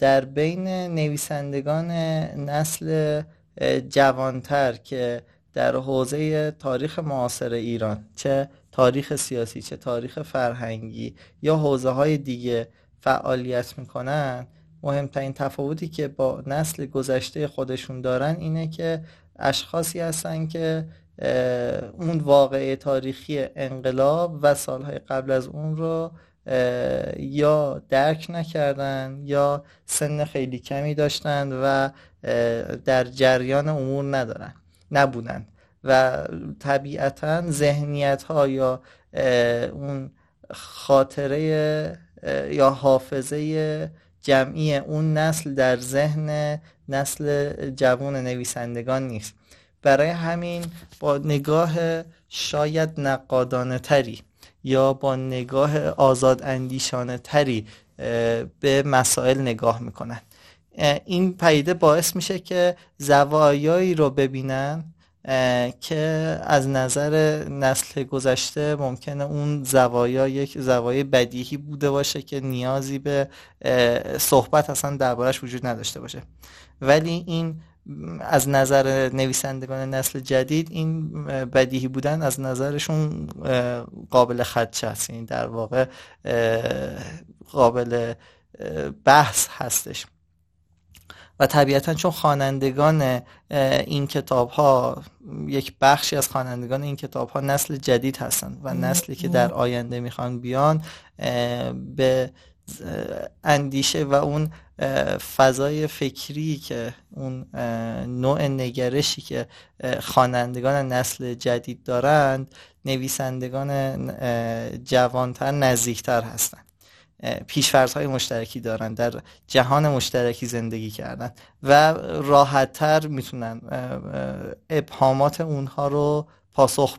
در بین نویسندگان نسل جوانتر که در حوزه تاریخ معاصر ایران، چه تاریخ سیاسی چه تاریخ فرهنگی یا حوزه های دیگه فعالیت میکنن، مهمترین تفاوتی که با نسل گذشته خودشون دارن اینه که اشخاصی هستن که اون واقعه تاریخی انقلاب و سالهای قبل از اون رو یا درک نکردن یا سن خیلی کمی داشتن و در جریان امور نبودن و طبیعتا ذهنیت ها یا اون خاطره یا حافظه جمعی اون نسل در ذهن نسل جوان نویسندگان نیست. برای همین با نگاه شاید نقادانه تری یا با نگاه آزاد اندیشانه تری به مسائل نگاه میکنن. این پدیده باعث میشه که زوایایی رو ببینن که از نظر نسل گذشته ممکنه اون زوایا یک زوایای بدیهی بوده باشه که نیازی به صحبت اصلا دربارش وجود نداشته باشه، ولی این از نظر نویسندگان نسل جدید این بدیهی بودن از نظرشون قابل خدشه است، این در واقع قابل بحث هستش. و طبیعتا چون خوانندگان این کتاب ها، یک بخشی از خوانندگان این کتاب ها نسل جدید هستند و نسلی که در آینده میخوان بیان، به اندیشه و اون فضای فکری که اون نوع نگرشی که خوانندگان نسل جدید دارند، نویسندگان جوانتر نزدیکتر هستند، پیش‌فرض‌های مشترکی دارن، در جهان مشترکی زندگی کردن و راحت‌تر میتونن ابهامات اونها رو پاسخ